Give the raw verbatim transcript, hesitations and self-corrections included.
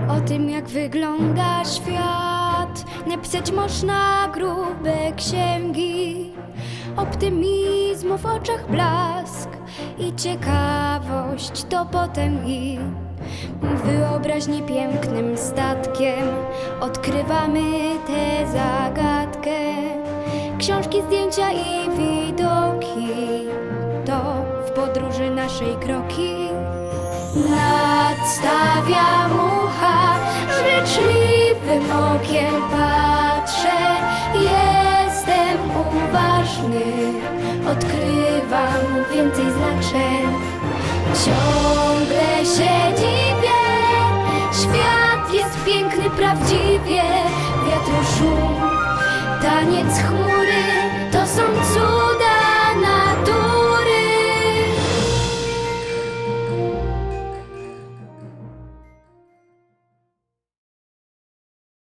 O tym, jak wygląda świat, napisać można grube księgi. Optymizmu w oczach blask i ciekawość do potęgi. Wyobraźni pięknym statkiem odkrywamy tę zagadkę. Książki, zdjęcia i widoki to w podróży naszej kroki. Nadstawia mucha, życzliwym okiem patrzę. Jestem uważny, odkrywam więcej znaczeń. Ciągle się dziwię, świat jest piękny prawdziwie. Wiatru szum, taniec chmur.